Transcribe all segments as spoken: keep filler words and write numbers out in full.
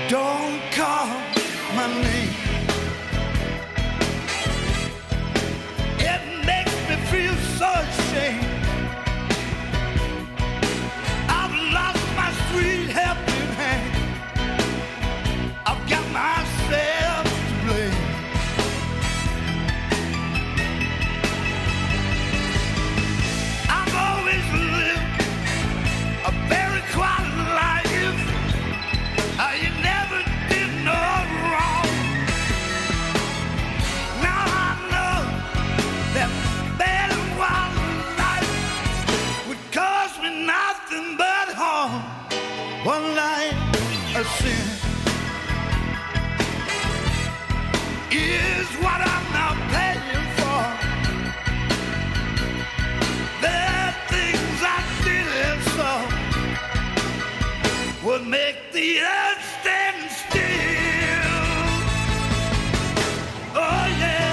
Don't call my name. It makes me feel so ashamed. I've lost my sweet helping hand. I've got myself to blame. I've always lived a very quiet life. I never did no wrong. Now I know that bad and wild life would cause me nothing but harm. One night of sin is what I'm now paying for. There are things I didn't saw would make the earth stand still. Oh yeah.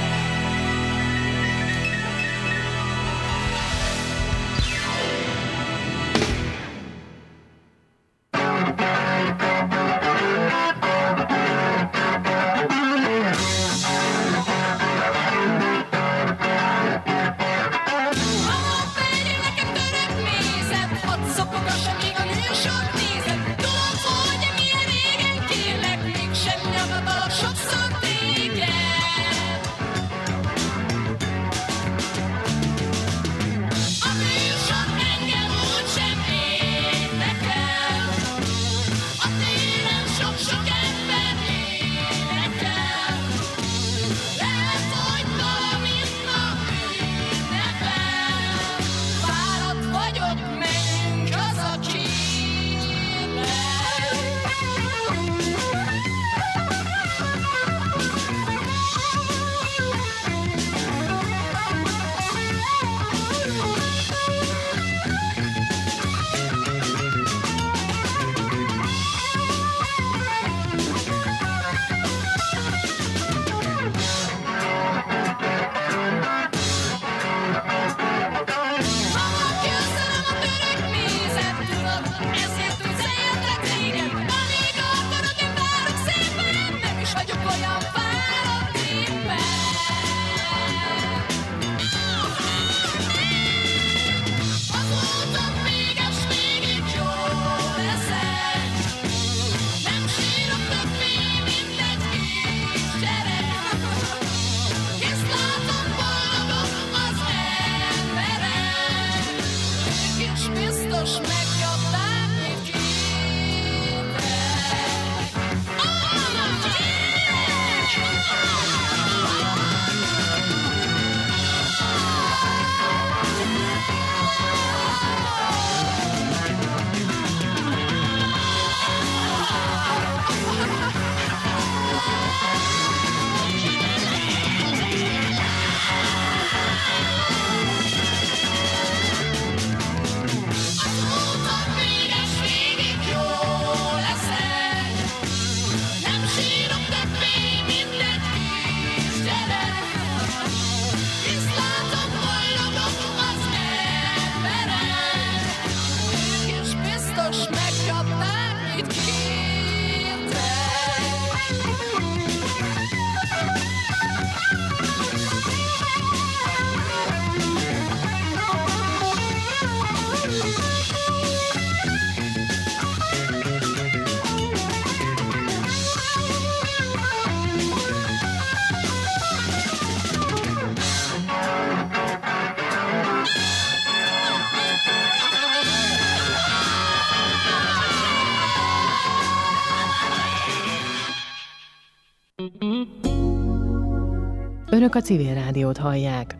Önök a Civil Rádiót hallják.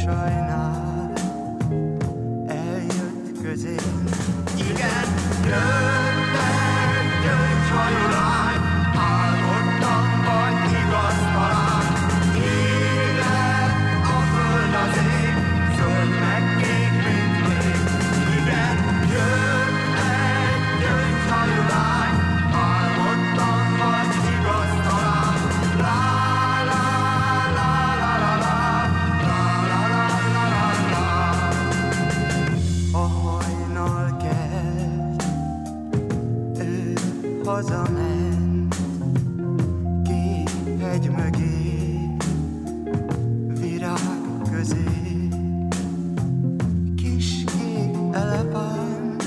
sajnál, eljött közén. Igen, jöttek gyöngyhajú lány, álmodtam vagy igaz talán. Égen a föld az ég, zöld meg kék, mint még. Igen, jöttek gyöngyhajú lány, álmodtam vagy igaz talán. Lá, lá, lá, lá, lá, lá, lá, lá, lá, lá, lá. A hajnal kelt, ő hazament, két hegy mögé, virág közé. Kis kék elepánt,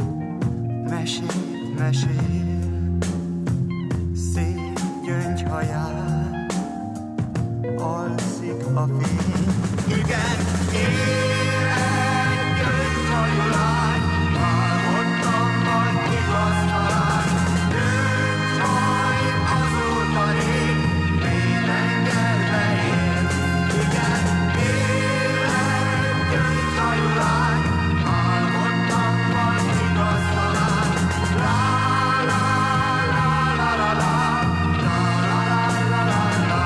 mesét mesél, szép gyöngyhaján alszik a fény. Igen, él egy gyöngyhajú lány, álmodtam vagy igaz talán. Gyöngyhaj azóta rég, mély tengerbe él. Igen, él egy gyöngyhajú lány, álmodtam vagy igaz talán. Lá, lá, lá, lá, lá, lá, lá, lá, lá, lá, lá.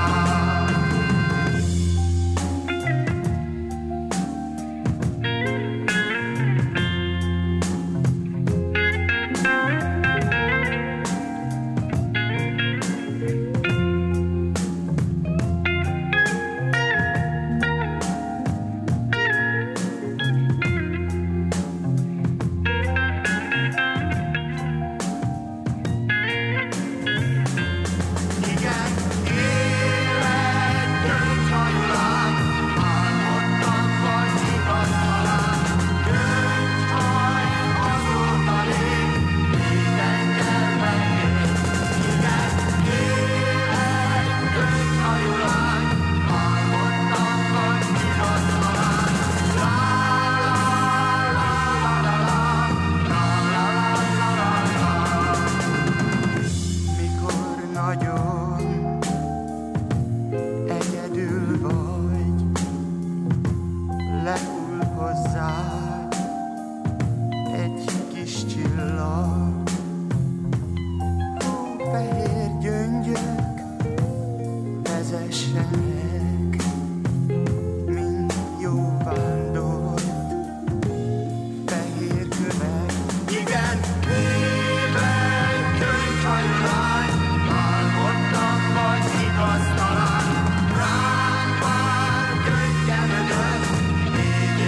Igen, él egy gyöngyhajú lány, álmodtam vagy igaz talán. Gyöngyhaj azóta rég, mély tengerbe él. Igen, él egy gyöngyhajú lány, álmodtam vagy igaz talán. Lá, lá, lá, lá, lá, lá, lá, lá, lá, lá, lá. Mikor nagyon egyedül vagy, lehull hozzád egy kis csillag. Hófehér gyöngyök vezessenek, mint jó vándort fehér kövek. Igen, éven gyöngyhajú lány, álmodtam vagy igaz talán. Rám már gyöngyemödött, még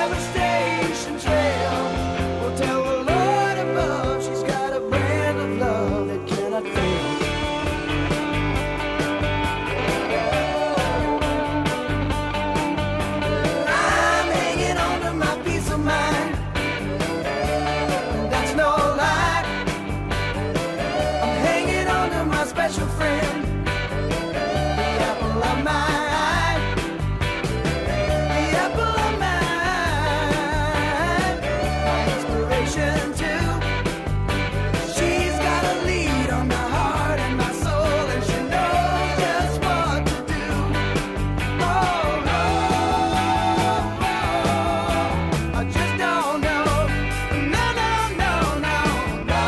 devastation trail will tell the Lord above she's got a brand of love that cannot fail. I'm hanging on to my peace of mind. That's no lie. I'm hanging on to my special friend, the apple of my eye, the apple of my eye, my inspiration too. She's got a lead on my heart and my soul, and she knows just what to do. Oh, no, I just don't know. No, no, no, no, no.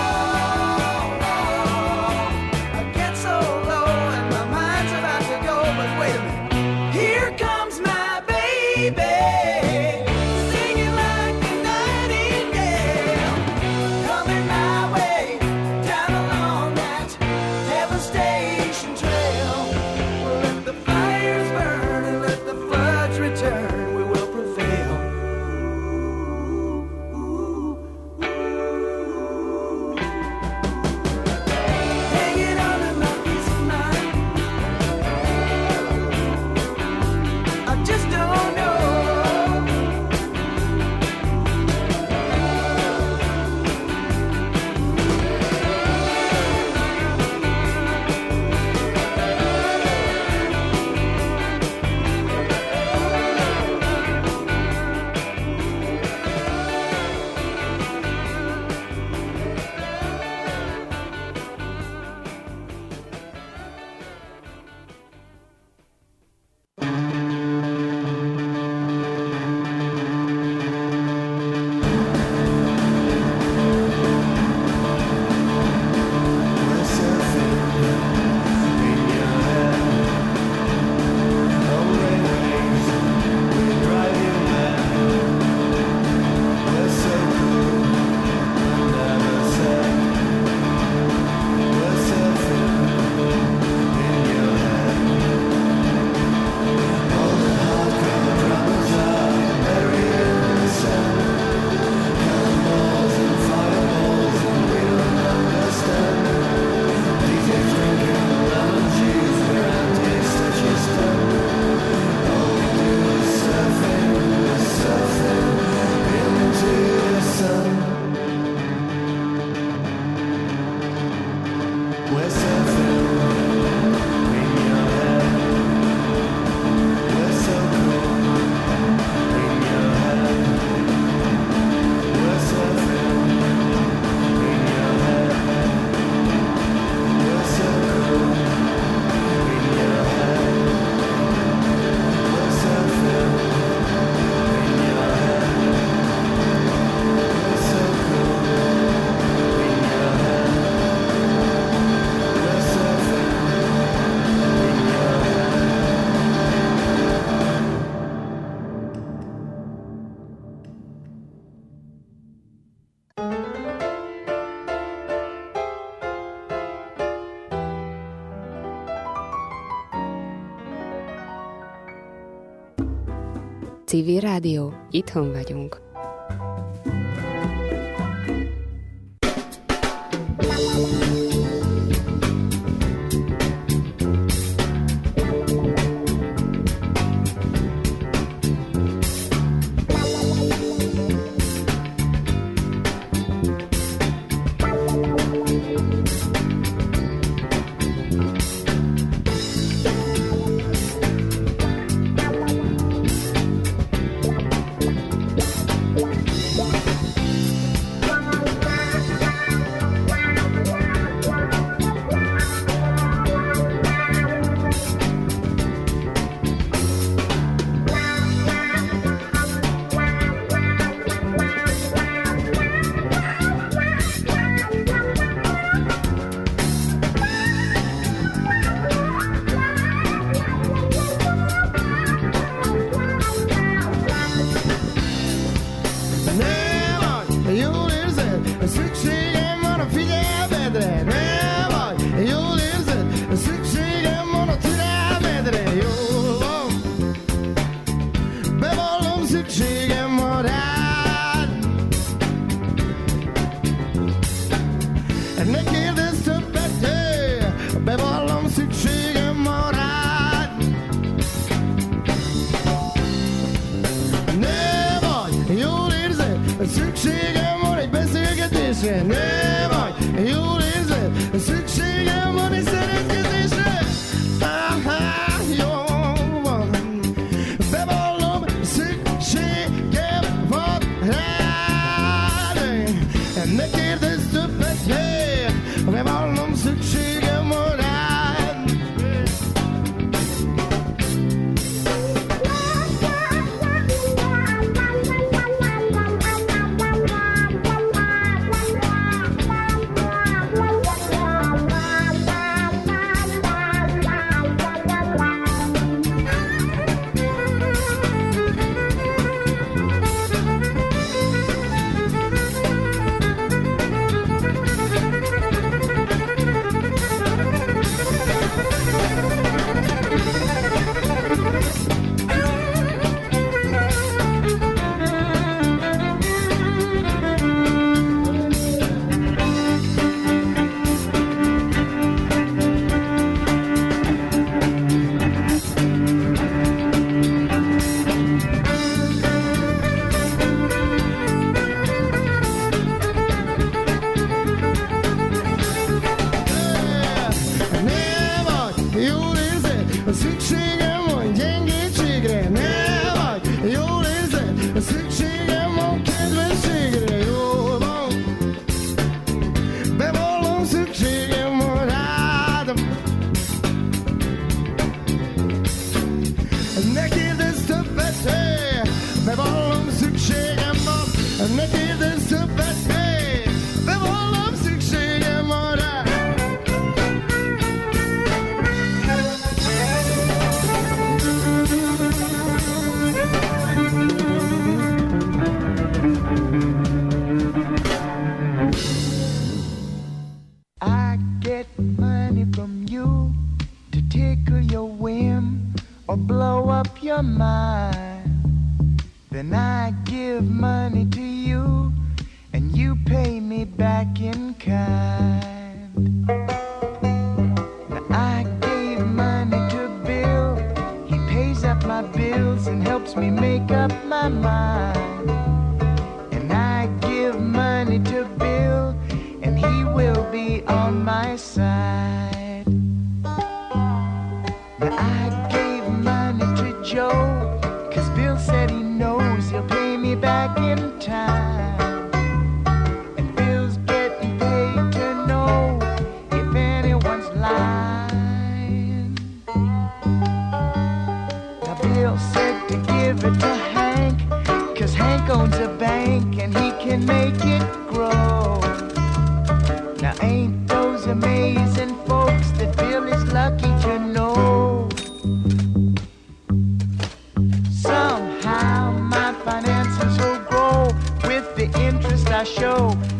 I get so low and my mind's about to go, but wait a minute. Here comes my baby, singing like a nightingale, coming my way down along that devastation trail. We'll let the fires burn and let the floods return. We will prevail. Hanging on to my peace of mind. I just don't know. Civil Rádió, itthon vagyunk. Szükségem jól érzed, szükségem van egy beszélgetésre. Ne vagy, jól érzed, szükségem van egy szeretkezésre. Aha, jó van, bevallom, szükségem van rád. Ne kérdezz többet, yeah, bevallom, szükségem van rád. Somehow my finances will grow with the interest I show.